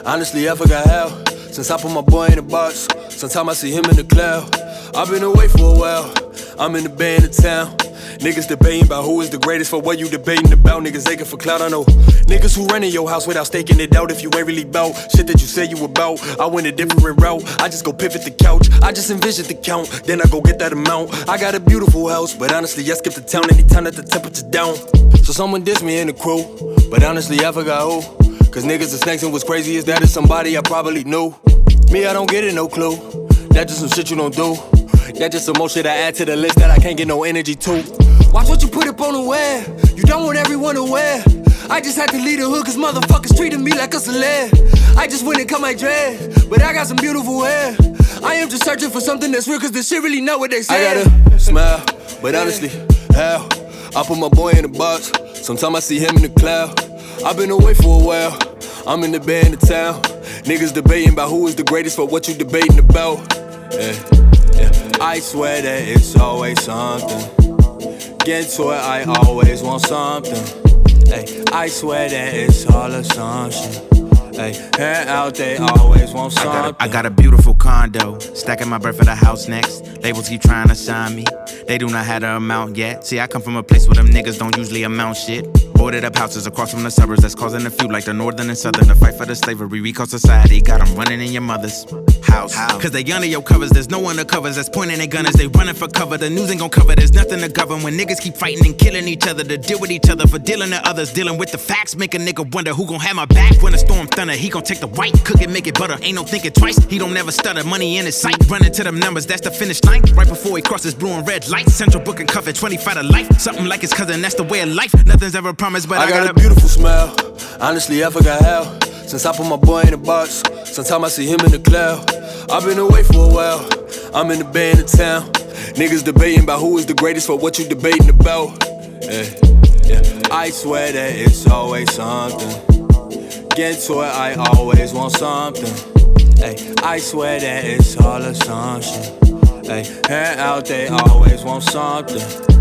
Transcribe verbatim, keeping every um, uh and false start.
Honestly, I forgot how. Since I put my boy in the box, sometimes I see him in the cloud. I've been away for a while, I'm in the bay in the town. Niggas debating about who is the greatest for what you debating about. Niggas aching for clout, I know niggas who run in your house without staking it out. If you ain't really bout shit that you say you about, I went a different route. I just go pivot the couch, I just envision the count, then I go get that amount. I got a beautiful house, but honestly I skip the town anytime that the temperature down. So someone diss me in the crew, but honestly I forgot who. Cause niggas are snakes and what's crazy is that it's somebody I probably knew. Me, I don't get it, no clue. That's just some shit you don't do. That's just some more shit I add to the list that I can't get no energy to. Watch what you put up on the web. You don't want everyone aware. I just had to leave the hood cause motherfuckers treated me like a celeb. I just went and cut my dread, but I got some beautiful hair. I am just searching for something that's real cause this shit really not what they say. I gotta smile, but honestly, how? I put my boy in the box, sometimes I see him in the cloud. I've been away for a while, I'm in the bay in the town. Niggas debating about who is the greatest for what you debating about. Yeah, yeah. I swear that it's always something. Get to it, I always want something. Ay, I swear that it's all assumption. Ay, here out they always want something. I got, a, I got a beautiful condo, stacking my bread for the house next. Labels keep trying to sign me, they do not have the amount yet. See, I come from a place where them niggas don't usually amount shit. Boarded up houses across from the suburbs that's causing a feud like the northern and southern. The fight for the slavery, recall society, got them running in your mother's house. How? Cause they under your covers, there's no one to covers that's pointing their gunners. They running for cover, the news ain't gon' cover, there's nothing to govern. When niggas keep fighting and killing each other to deal with each other, for dealing to others, dealing with the facts, make a nigga wonder who gon' have my back when the storm thunder. He gon' take the white, cook it, make it butter, ain't no thinking twice. He don't never stutter, money in his sight, running to them numbers, that's the finish line. Right before he crosses blue and red lights, central booking cover twenty-five to life. Something like his cousin, that's the way of life. Nothing's ever promised, but I, I got, got a beautiful smile. Honestly, I forgot how. Since I put my boy in the box, sometimes I see him in the cloud. I've been away for a while, I'm in the bay in the town. Niggas debating about who is the greatest for what you debating about. Yeah, yeah. I swear that it's always something. Get to it, I always want something. Ay, I swear that it's all assumption. Ay, here out they always want something.